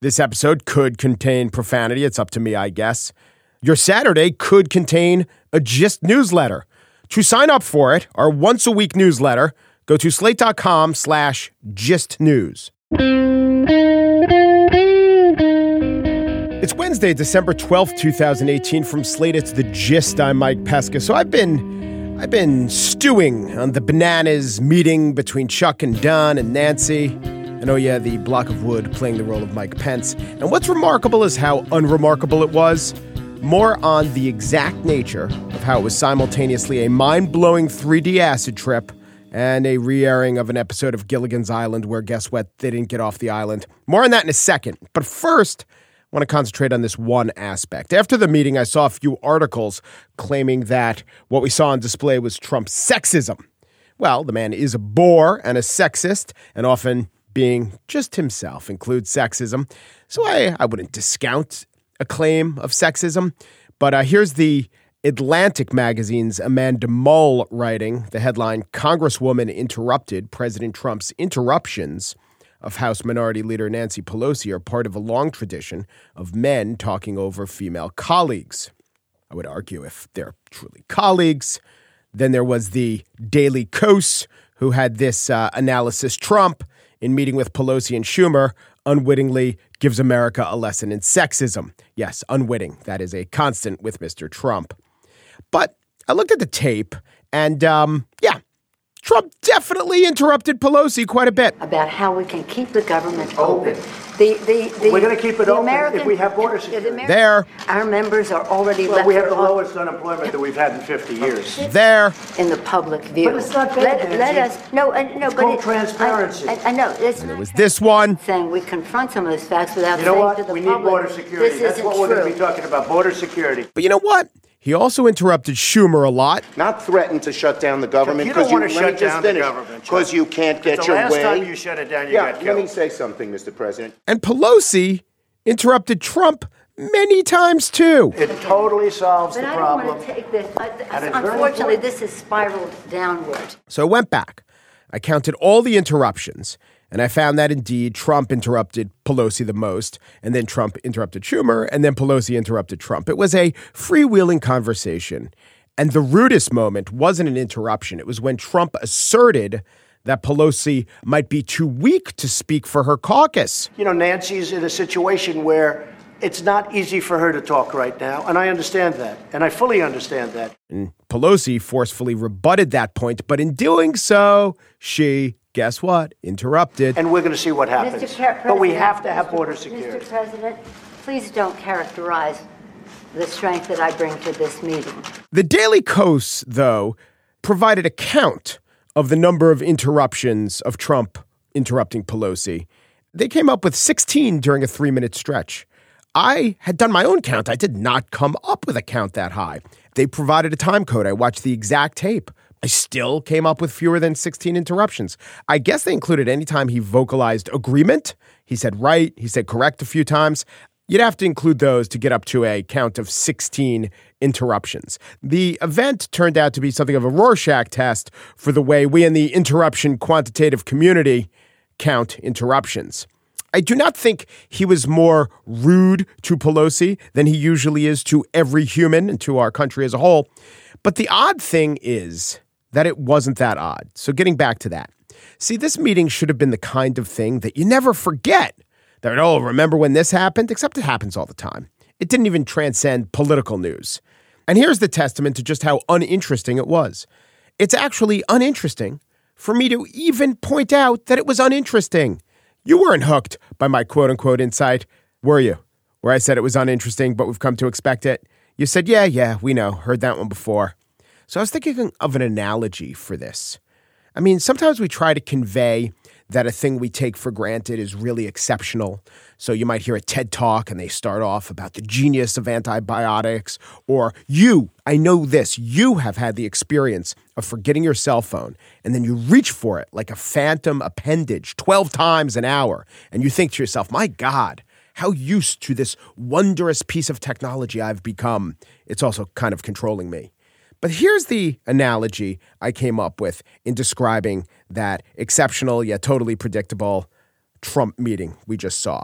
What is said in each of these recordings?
This episode could contain profanity. It's up to me, I guess. Your Saturday could contain a Gist newsletter. To sign up for it, our once-a-week newsletter, go to slate.com/gistnews. It's Wednesday, December 12th, 2018. From Slate, it's The Gist. I'm Mike Pesca. So I've been stewing on the bananas meeting between Chuck and Don and Nancy. And oh yeah, the block of wood playing the role of Mike Pence. And what's remarkable is how unremarkable it was. More on the exact nature of how it was simultaneously a mind-blowing 3D acid trip and a re-airing of an episode of Gilligan's Island where, guess what, they didn't get off the island. More on that in a second. But first, I want to concentrate on this one aspect. After the meeting, I saw a few articles claiming that what we saw on display was Trump's sexism. Well, the man is a bore and a sexist, and often being just himself includes sexism. So I wouldn't discount a claim of sexism. But here's the Atlantic magazine's Amanda Mull writing, the headline, Congresswoman Interrupted. President Trump's interruptions of House Minority Leader Nancy Pelosi are part of a long tradition of men talking over female colleagues. I would argue if they're truly colleagues. Then there was the Daily Kos, who had this analysis. Trump, in meeting with Pelosi and Schumer, unwittingly gives America a lesson in sexism. Yes, unwitting. That is a constant with Mr. Trump. But I looked at the tape and, Trump definitely interrupted Pelosi quite a bit. About how we can keep the government open. We're going to keep it open if we have border security. There. Our members are already left. We have the lowest unemployment that we've had in 50 years. There. In the public view. But it's not bad, let us. No, it's called transparency. I know. And it was this one. Saying we confront some of those facts without saying what? to the we public. We need border security. That's what we're going to be talking about, border security. But you know what? He also interrupted Schumer a lot. Not threatened to shut down the government. You don't want to shut down the government. Because you can't get your way. The last time you shut it down, you got killed. Let me say something, Mr. President. And Pelosi interrupted Trump many times, too. It totally solves the problem. I don't want to take this. Unfortunately, this has spiraled downward. So I went back. I counted all the interruptions. And I found that indeed Trump interrupted Pelosi the most, and then Trump interrupted Schumer, and then Pelosi interrupted Trump. It was a freewheeling conversation. And the rudest moment wasn't an interruption. It was when Trump asserted that Pelosi might be too weak to speak for her caucus. You know, Nancy's in a situation where it's not easy for her to talk right now, and I understand that, and I fully understand that. And Pelosi forcefully rebutted that point, but in doing so, she, guess what, interrupted. And we're going to see what happens. But we have to have border security. Mr. President, please don't characterize the strength that I bring to this meeting. The Daily Kos, though, provided a count of the number of interruptions of Trump interrupting Pelosi. They came up with 16 during a 3-minute stretch. I had done my own count. I did not come up with a count that high. They provided a time code. I watched the exact tape. I still came up with fewer than 16 interruptions. I guess they included any time he vocalized agreement. He said right. He said correct a few times. You'd have to include those to get up to a count of 16 interruptions. The event turned out to be something of a Rorschach test for the way we in the interruption quantitative community count interruptions. I do not think he was more rude to Pelosi than he usually is to every human and to our country as a whole. But the odd thing is that it wasn't that odd. So getting back to that. See, this meeting should have been the kind of thing that you never forget. That, oh, remember when this happened? Except it happens all the time. It didn't even transcend political news. And here's the testament to just how uninteresting it was. It's actually uninteresting for me to even point out that it was uninteresting. You weren't hooked by my quote-unquote insight, were you? Where I said it was uninteresting, but we've come to expect it. You said, yeah, we know. Heard that one before. So I was thinking of an analogy for this. I mean, sometimes we try to convey that a thing we take for granted is really exceptional. So you might hear a TED Talk and they start off about the genius of antibiotics, or I know this, you have had the experience of forgetting your cell phone and then you reach for it like a phantom appendage 12 times an hour. And you think to yourself, my God, how used to this wondrous piece of technology I've become. It's also kind of controlling me. But here's the analogy I came up with in describing that exceptional yet totally predictable Trump meeting we just saw.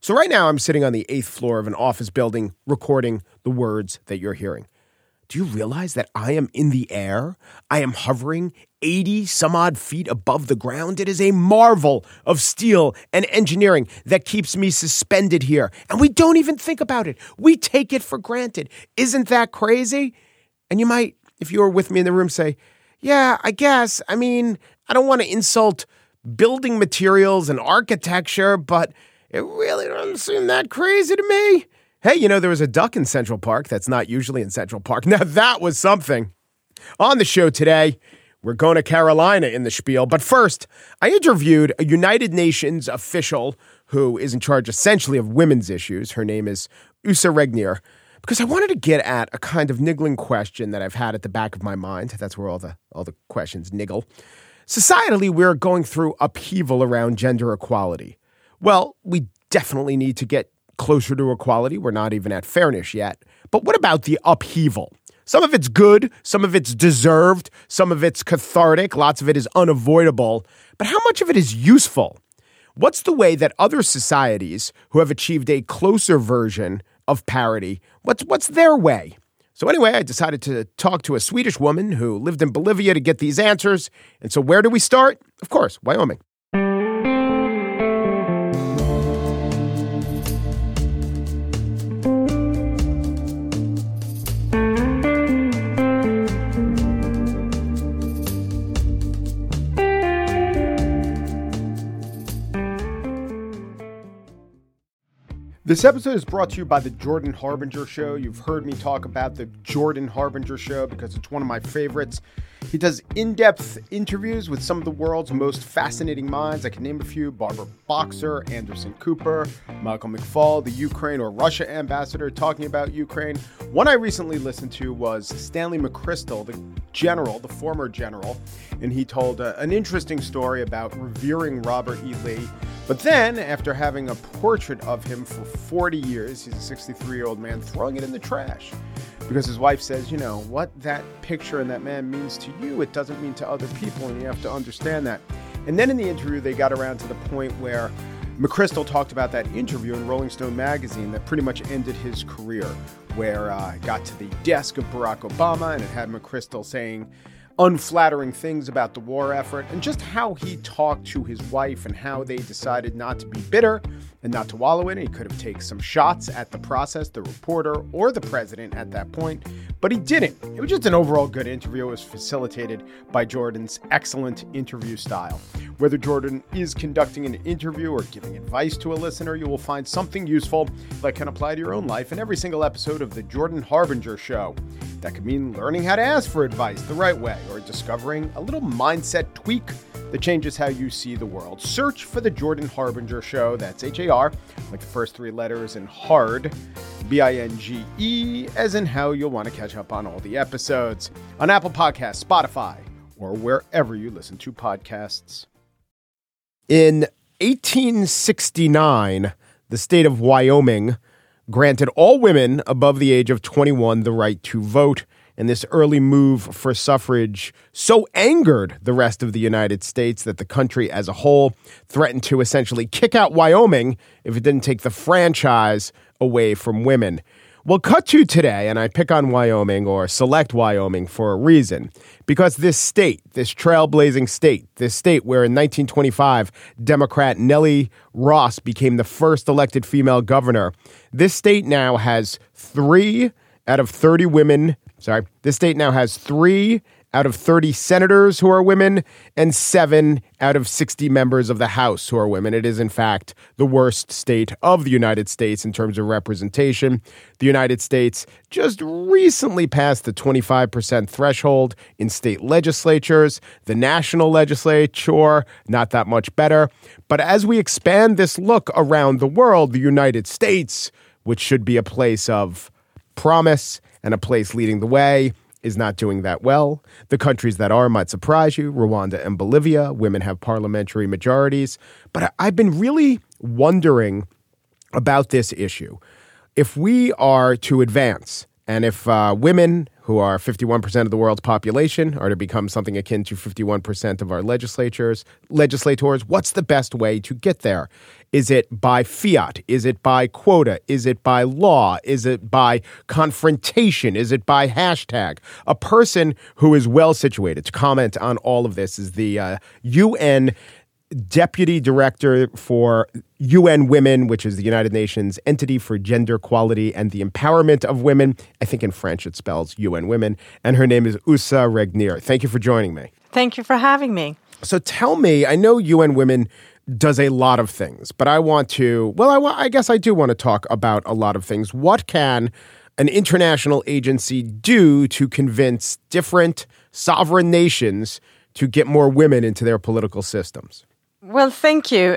So right now I'm sitting on the 8th floor of an office building recording the words that you're hearing. Do you realize that I am in the air? I am hovering 80 some odd feet above the ground. It is a marvel of steel and engineering that keeps me suspended here. And we don't even think about it. We take it for granted. Isn't that crazy? And you might, if you were with me in the room, say, yeah, I guess. I mean, I don't want to insult building materials and architecture, but it really doesn't seem that crazy to me. Hey, you know, there was a duck in Central Park that's not usually in Central Park. Now, that was something. On the show today, we're going to Carolina in the spiel. But first, I interviewed a United Nations official who is in charge essentially of women's issues. Her name is Åsa Regnér, because I wanted to get at a kind of niggling question that I've had at the back of my mind. That's where all the questions niggle. Societally, we're going through upheaval around gender equality. Well, we definitely need to get closer to equality. We're not even at fairness yet. But what about the upheaval? Some of it's good, some of it's deserved, some of it's cathartic, lots of it is unavoidable. But how much of it is useful? What's the way that other societies who have achieved a closer version of parity, what's their way? So anyway, I decided to talk to a Swedish woman who lived in Bolivia to get these answers. And so where do we start? Of course, Wyoming. This episode is brought to you by the Jordan Harbinger Show. You've heard me talk about the Jordan Harbinger Show because it's one of my favorites. He does in-depth interviews with some of the world's most fascinating minds. I can name a few: Barbara Boxer, Anderson Cooper, Michael McFaul, the Ukraine or Russia ambassador talking about Ukraine. One I recently listened to was Stanley McChrystal, the former general, and he told an interesting story about revering Robert E. Lee. But then, after having a portrait of him for 40 years, he's a 63-year-old man, throwing it in the trash. Because his wife says, you know, what that picture and that man means to you, it doesn't mean to other people, and you have to understand that. And then in the interview, they got around to the point where McChrystal talked about that interview in Rolling Stone magazine that pretty much ended his career, where it got to the desk of Barack Obama, and it had McChrystal saying unflattering things about the war effort, and just how he talked to his wife and how they decided not to be bitter and not to wallow in it. He could have taken some shots at the process, the reporter, or the president at that point, but he didn't. It was just an overall good interview. It was facilitated by Jordan's excellent interview style. Whether Jordan is conducting an interview or giving advice to a listener, you will find something useful that can apply to your own life in every single episode of the Jordan Harbinger Show. That could mean learning how to ask for advice the right way, or discovering a little mindset tweak that changes how you see the world. Search for the Jordan Harbinger Show. That's H-A-R, like the first three letters, and hard, B-I-N-G-E, as in how you'll want to catch up on all the episodes on Apple Podcasts, Spotify, or wherever you listen to podcasts. In 1869, the state of Wyoming granted all women above the age of 21 the right to vote, and this early move for suffrage so angered the rest of the United States that the country as a whole threatened to essentially kick out Wyoming if it didn't take the franchise away from women. Well, cut to today, and I pick on Wyoming or select Wyoming for a reason. Because this state, this trailblazing state, this state where in 1925, Democrat Nellie Ross became the first elected female governor, this state now has 3 out of 30 women. This state now has 3 out of 30 senators who are women and 7 out of 60 members of the House who are women. It is, in fact, the worst state of the United States in terms of representation. The United States just recently passed the 25% threshold in state legislatures. The national legislature, not that much better. But as we expand this look around the world, the United States, which should be a place of promise and a place leading the way, is not doing that well. The countries that are might surprise you. Rwanda and Bolivia, women have parliamentary majorities. But I've been really wondering about this issue. If we are to advance, and if women who are 51% of the world's population, are to become something akin to 51% of our legislators. What's the best way to get there? Is it by fiat? Is it by quota? Is it by law? Is it by confrontation? Is it by hashtag? A person who is well situated to comment on all of this is the UN Deputy Director for UN Women, which is the United Nations Entity for Gender Equality and the Empowerment of Women. I think in French it spells UN Women. And her name is Åsa Regnér. Thank you for joining me. Thank you for having me. So tell me, I know UN Women does a lot of things, but I guess I do want to talk about a lot of things. What can an international agency do to convince different sovereign nations to get more women into their political systems? Well, thank you.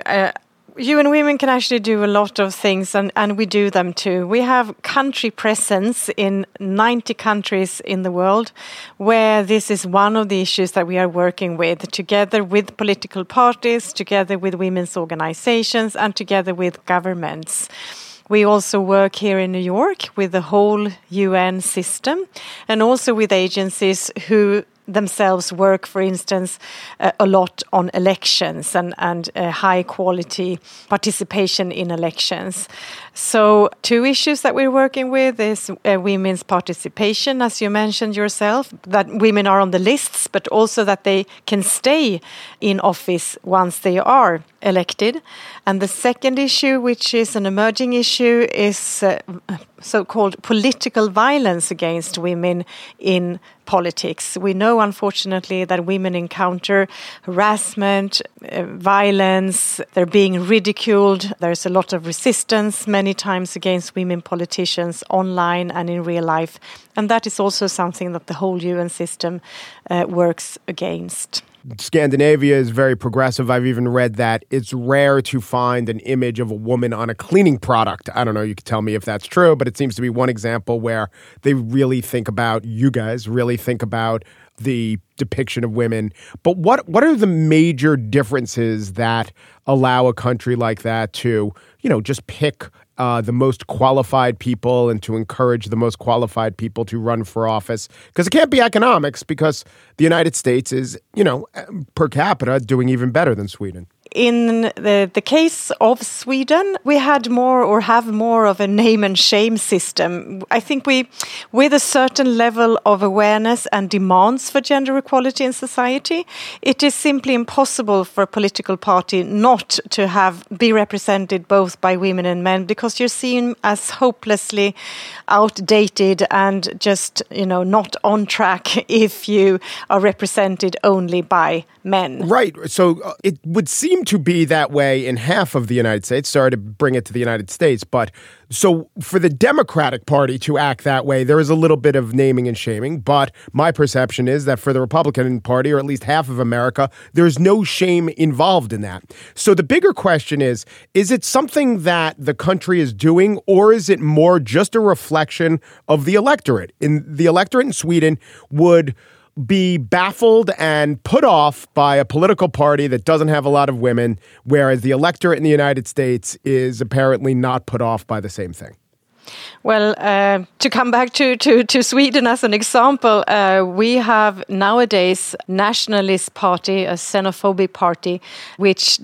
UN Women can actually do a lot of things, and we do them too. We have country presence in 90 countries in the world, where this is one of the issues that we are working with, together with political parties, together with women's organizations, and together with governments. We also work here in New York with the whole UN system, and also with agencies who themselves work, for instance, a lot on elections and high quality participation in elections. So 2 issues that we're working with is women's participation, as you mentioned yourself, that women are on the lists, but also that they can stay in office once they are elected. And the second issue, which is an emerging issue, is so-called political violence against women in politics. We know, unfortunately, that women encounter harassment, violence, they're being ridiculed. There's a lot of resistance many times against women politicians online and in real life. And that is also something that the whole UN system works against. Scandinavia is very progressive. I've even read that it's rare to find an image of a woman on a cleaning product. I don't know, you can tell me if that's true, but it seems to be one example where they really think about, you guys really think about the depiction of women. But what are the major differences that allow a country like that to, just pick the most qualified people and to encourage the most qualified people to run for office? Because it can't be economics, because the United States is, per capita doing even better than Sweden. In the case of Sweden, we had have more of a name and shame system. I think with a certain level of awareness and demands for gender equality in society, it is simply impossible for a political party not to be represented both by women and men, because you're seen as hopelessly outdated and just, not on track if you are represented only by men. Right. So it would seem to be that way in half of the United States. Sorry to bring it to the United States, but so for the Democratic Party to act that way, there is a little bit of naming and shaming. But my perception is that for the Republican Party, or at least half of America, there's no shame involved in that. So the bigger question is it something that the country is doing, or is it more just a reflection of the electorate? The electorate in Sweden would be baffled and put off by a political party that doesn't have a lot of women, whereas the electorate in the United States is apparently not put off by the same thing. Well, to come back to Sweden as an example, we have nowadays nationalist party, a xenophobic party, which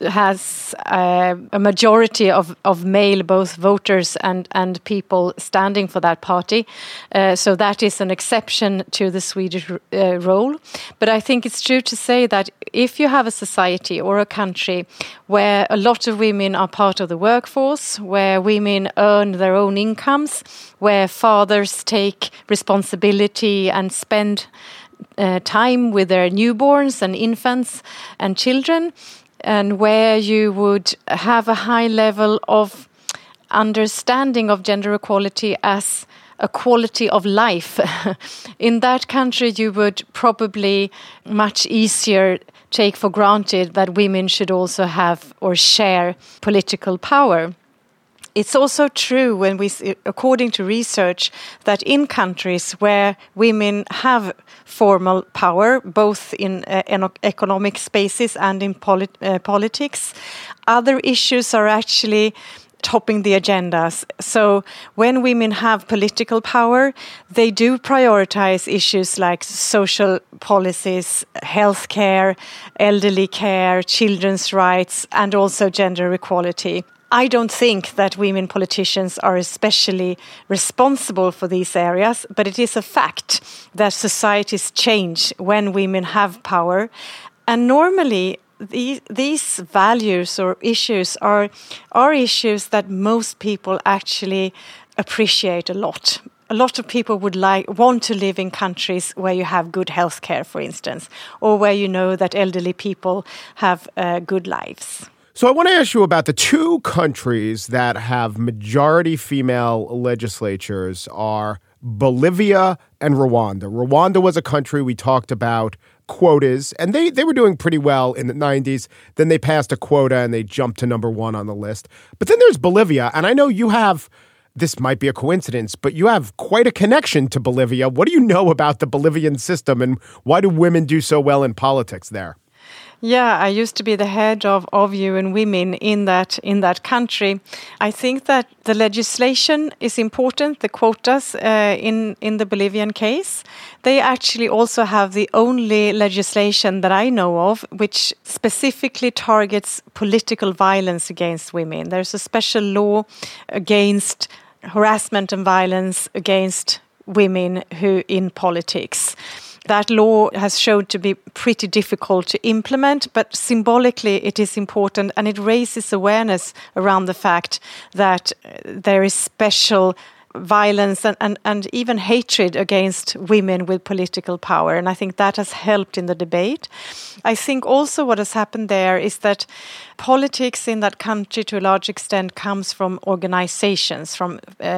has a majority of male both voters and people standing for that party. So that is an exception to the Swedish role. But I think it's true to say that if you have a society or a country where a lot of women are part of the workforce, where women earn their own incomes, where fathers take responsibility and spend time with their newborns and infants and children, and where you would have a high level of understanding of gender equality as a quality of life. In that country, you would probably much easier take for granted that women should also have or share political power. It's also true when according to research, that in countries where women have formal power, both in economic spaces and in politics, other issues are actually topping the agendas. So when women have political power, they do prioritize issues like social policies, healthcare, elderly care, children's rights, and also gender equality. I don't think that women politicians are especially responsible for these areas, but it is a fact that societies change when women have power. And normally, these values or issues are issues that most people actually appreciate a lot. A lot of people would want to live in countries where you have good healthcare, for instance, or where you know that elderly people have good lives. So I want to ask you about the two countries that have majority female legislatures are Bolivia and Rwanda. Rwanda was a country we talked about quotas, and they were doing pretty well in the 90s. Then they passed a quota and they jumped to number one on the list. But then there's Bolivia, and I know you have, this might be a coincidence, but you have quite a connection to Bolivia. What do you know about the Bolivian system, and why do women do so well in politics there? Yeah, I used to be the head of UN Women in that country. I think that the legislation is important, the quotas in the Bolivian case. They actually also have the only legislation that I know of which specifically targets political violence against women. There's a special law against harassment and violence against women who in politics. That law has shown to be pretty difficult to implement, but symbolically it is important, and it raises awareness around the fact that there is special violence and even hatred against women with political power. And I think that has helped in the debate. I think also what has happened there is that politics in that country to a large extent comes from organizations, from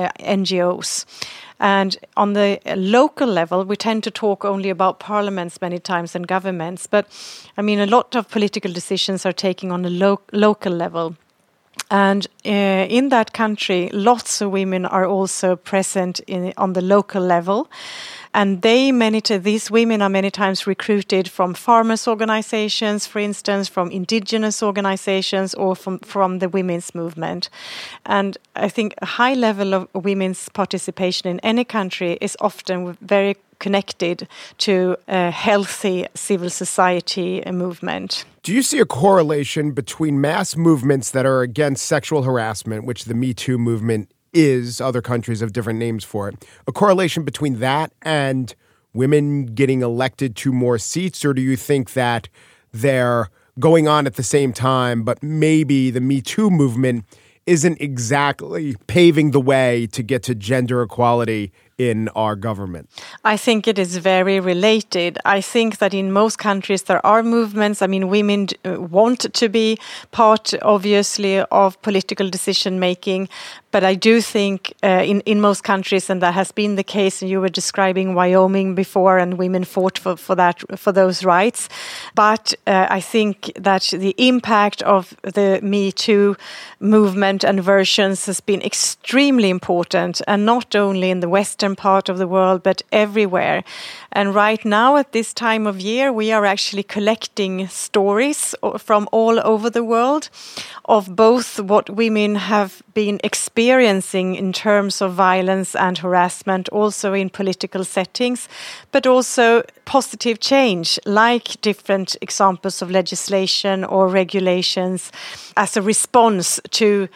NGOs. And on the local level, we tend to talk only about parliaments many times and governments. But, I mean, a lot of political decisions are taken on a local level. And in that country, lots of women are also present on the local level. And these women are many times recruited from farmers' organizations, for instance, from indigenous organizations, or from the women's movement. And I think a high level of women's participation in any country is often very connected to a healthy civil society movement. Do you see a correlation between mass movements that are against sexual harassment, which the Me Too movement is, other countries have different names for it, a correlation between that and women getting elected to more seats? Or do you think that they're going on at the same time, but maybe the Me Too movement isn't exactly paving the way to get to gender equality in our government? I think it is very related. I think that in most countries there are movements. I mean, women want to be part, obviously, of political decision making. But I do think in most countries, and that has been the case, and you were describing Wyoming before, and women fought for those rights. But I think that the impact of the Me Too movement and versions has been extremely important, and not only in the Western part of the world, but everywhere. And right now, at this time of year, we are actually collecting stories from all over the world of both what women have been experiencing in terms of violence and harassment, also in political settings, but also positive change, like different examples of legislation or regulations as a response to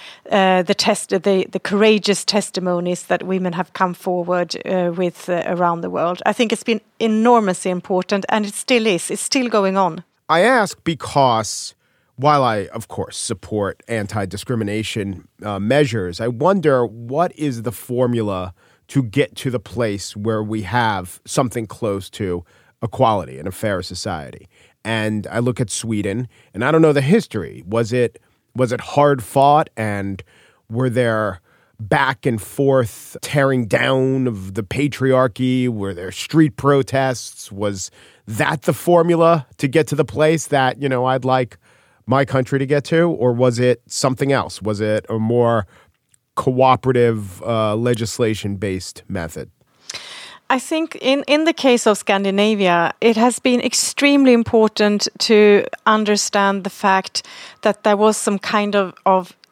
the courageous testimonies that women have come forward with around the world. I think it's been enormously important, and it still is. It's still going on. I ask because while I, of course, support anti-discrimination measures, I wonder what is the formula to get to the place where we have something close to equality in a fair society. And I look at Sweden, and I don't know the history. Was it hard fought, and were there back and forth tearing down of the patriarchy? Were there street protests? Was that the formula to get to the place that, I'd like my country to get to? Or was it something else? Was it a more cooperative legislation-based method? I think in the case of Scandinavia, it has been extremely important to understand the fact that there was some kind of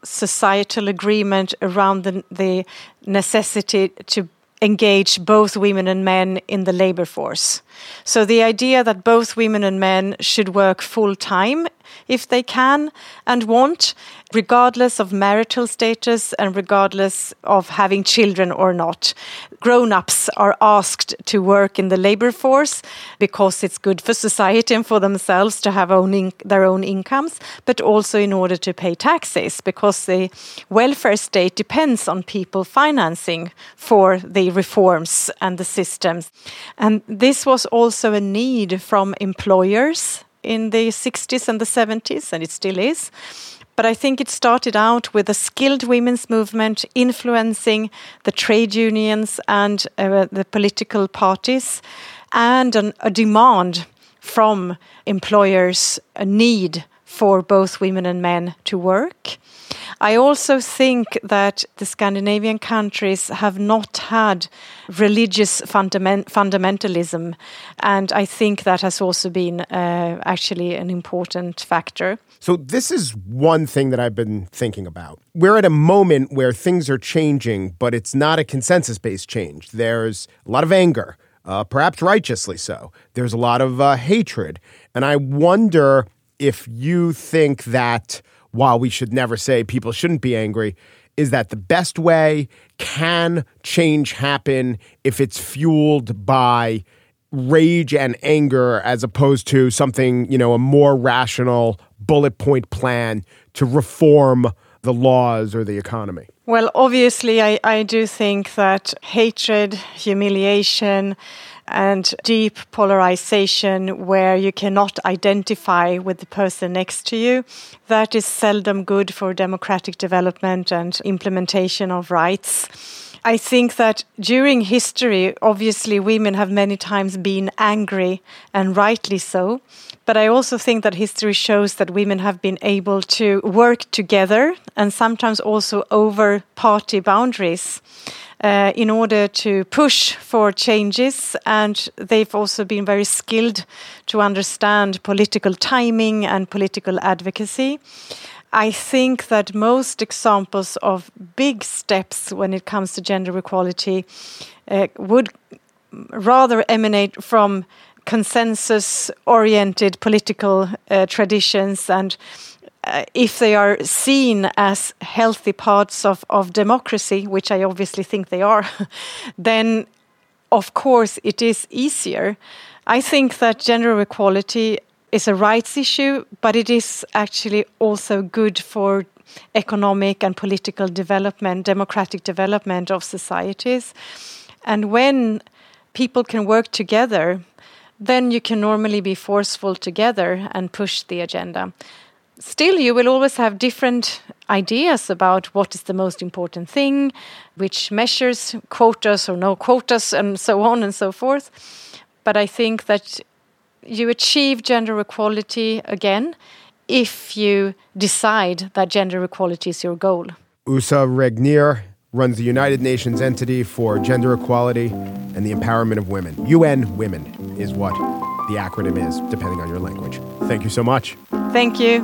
societal agreement around the necessity to engage both women and men in the labor force. So the idea that both women and men should work full-time if they can and want, regardless of marital status and regardless of having children or not. Grown-ups are asked to work in the labor force because it's good for society and for themselves to have their own incomes, but also in order to pay taxes, because the welfare state depends on people financing for the reforms and the systems. And this was also a need from employers in the 60s and the 70s, and it still is. But I think it started out with a skilled women's movement influencing the trade unions and the political parties, and a demand from employers, a need for both women and men to work. I also think that the Scandinavian countries have not had religious fundamentalism, and I think that has also been actually an important factor. So this is one thing that I've been thinking about. We're at a moment where things are changing, but it's not a consensus-based change. There's a lot of anger, perhaps righteously so. There's a lot of hatred. And I wonder if you think that, while we should never say people shouldn't be angry, is that the best way? Can change happen if it's fueled by rage and anger as opposed to something, a more rational bullet point plan to reform the laws or the economy? Well, obviously, I do think that hatred, humiliation, and deep polarization where you cannot identify with the person next to you, that is seldom good for democratic development and implementation of rights. I think that during history, obviously, women have many times been angry, and rightly so. But I also think that history shows that women have been able to work together and sometimes also over party boundaries in order to push for changes. And they've also been very skilled to understand political timing and political advocacy. I think that most examples of big steps when it comes to gender equality would rather emanate from consensus-oriented political traditions, and if they are seen as healthy parts of democracy, which I obviously think they are, then of course it is easier. I think that gender equality is a rights issue, but it is actually also good for economic and political development, democratic development of societies. And when people can work together, then you can normally be forceful together and push the agenda. Still, you will always have different ideas about what is the most important thing, which measures, quotas or no quotas, and so on and so forth. But I think that you achieve gender equality again if you decide that gender equality is your goal. Åsa Regnér runs the United Nations entity for gender equality and the empowerment of women. UN Women is what the acronym is, depending on your language. Thank you so much. Thank you.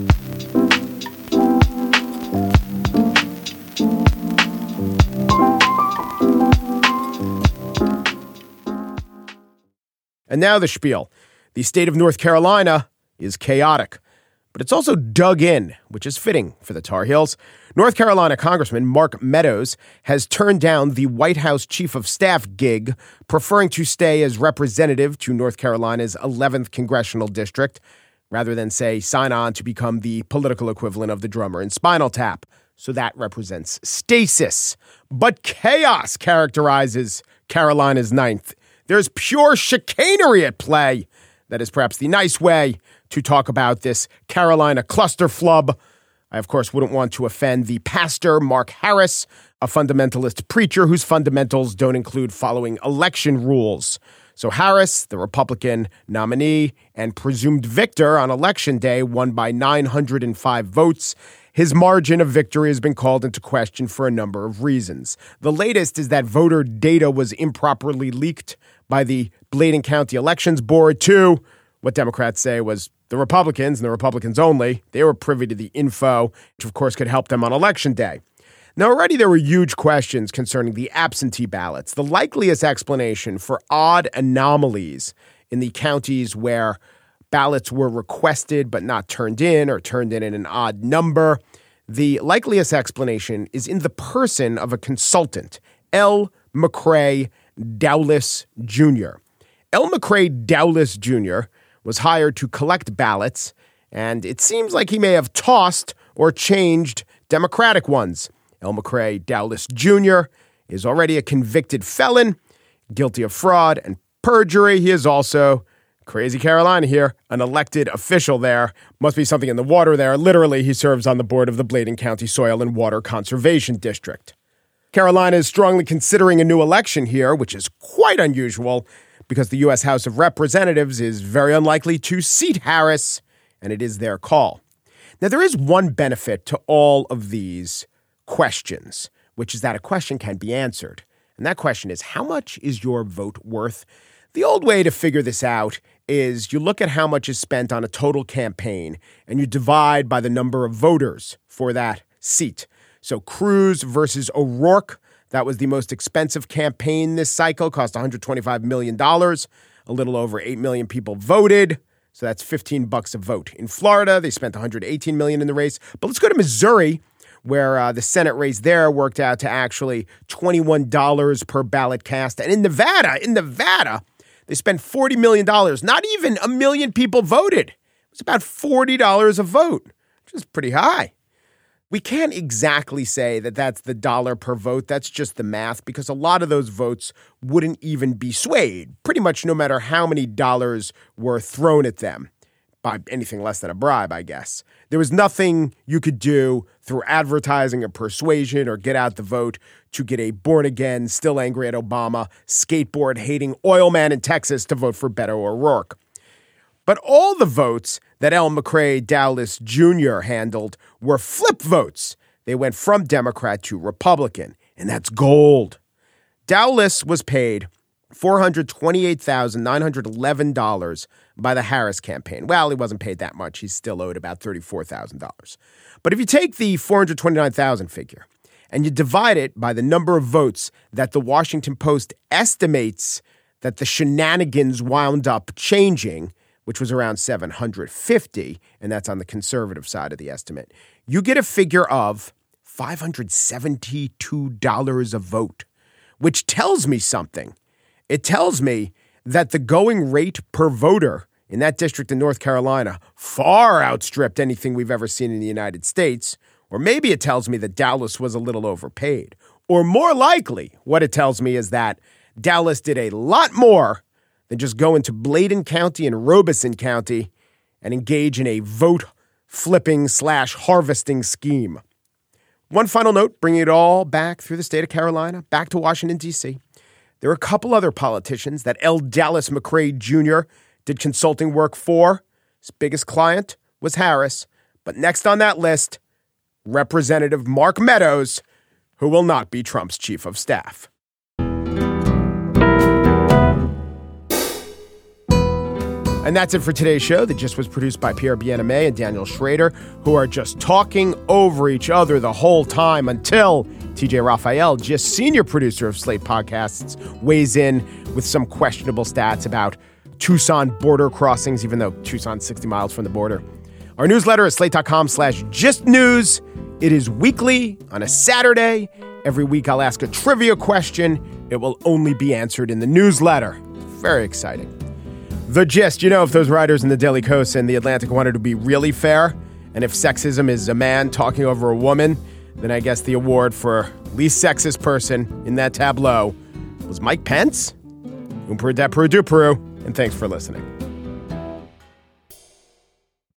And now the spiel. The state of North Carolina is chaotic, but it's also dug in, which is fitting for the Tar Heels. North Carolina Congressman Mark Meadows has turned down the White House Chief of Staff gig, preferring to stay as representative to North Carolina's 11th congressional district, rather than, say, sign on to become the political equivalent of the drummer in Spinal Tap. So that represents stasis. But chaos characterizes Carolina's 9th. There's pure chicanery at play. That is perhaps the nice way to talk about this Carolina cluster flub. I, of course, wouldn't want to offend the pastor, Mark Harris, a fundamentalist preacher whose fundamentals don't include following election rules. So Harris, the Republican nominee and presumed victor on Election Day, won by 905 votes. His margin of victory has been called into question for a number of reasons. The latest is that voter data was improperly leaked by the Bladen County Elections Board to what Democrats say was The Republicans, and the Republicans only, they were privy to the info, which of course could help them on Election Day. Now, already there were huge questions concerning the absentee ballots. The likeliest explanation for odd anomalies in the counties where ballots were requested but not turned in or turned in an odd number. The likeliest explanation is in the person of a consultant, L. McCrae Dowless Jr. L. McCrae Dowless Jr. was hired to collect ballots, and it seems like he may have tossed or changed Democratic ones. L. McCrae Dowless Jr. is already a convicted felon, guilty of fraud and perjury. He is also, crazy Carolina here, an elected official there. Must be something in the water there. Literally, he serves on the board of the Bladen County Soil and Water Conservation District. Carolina is strongly considering a new election here, which is quite unusual because the U.S. House of Representatives is very unlikely to seat Harris, and it is their call. Now, there is one benefit to all of these questions, which is that a question can be answered. And that question is, how much is your vote worth? The old way to figure this out is you look at how much is spent on a total campaign and you divide by the number of voters for that seat. So Cruz versus O'Rourke, that was the most expensive campaign this cycle, cost $125 million. A little over 8 million people voted. So that's $15 a vote. In Florida, they spent $118 million in the race. But let's go to Missouri, where the Senate race there worked out to actually $21 per ballot cast. And in Nevada, they spent $40 million. Not even a million people voted. It was about $40 a vote, which is pretty high. We can't exactly say that that's the dollar per vote. That's just the math, because a lot of those votes wouldn't even be swayed, pretty much no matter how many dollars were thrown at them, by anything less than a bribe, I guess. There was nothing you could do through advertising or persuasion or get out the vote to get a born-again, still angry at Obama, skateboard-hating oil man in Texas to vote for Beto O'Rourke. But all the votes that L. McCrae Dowless Jr. handled were flip votes. They went from Democrat to Republican, and that's gold. Dowless was paid $428,911 by the Harris campaign. Well, he wasn't paid that much. He's still owed about $34,000. But if you take the $429,000 figure and you divide it by the number of votes that the Washington Post estimates that the shenanigans wound up changing, which was around 750, and that's on the conservative side of the estimate, you get a figure of $572 a vote, which tells me something. It tells me that the going rate per voter in that district in North Carolina far outstripped anything we've ever seen in the United States. Or maybe it tells me that Dowless was a little overpaid. Or more likely, what it tells me is that Dowless did a lot more than just go into Bladen County and Robeson County and engage in a vote-flipping/harvesting scheme. One final note, bringing it all back through the state of Carolina, back to Washington, D.C. There are a couple other politicians that L. Dowless McCrae Jr. did consulting work for. His biggest client was Harris. But next on that list, Representative Mark Meadows, who will not be Trump's chief of staff. And that's it for today's show that just was produced by Pierre Bien-Aimé and Daniel Schrader, who are just talking over each other the whole time until TJ Raphael, just senior producer of Slate Podcasts, weighs in with some questionable stats about Tucson border crossings, even though Tucson's 60 miles from the border. Our newsletter is slate.com/gistnews. It is weekly on a Saturday. Every week I'll ask a trivia question. It will only be answered in the newsletter. Very exciting. The Gist, if those writers in the Daily Kos and the Atlantic wanted to be really fair, and if sexism is a man talking over a woman, then I guess the award for least sexist person in that tableau was Mike Pence. Peru, and thanks for listening.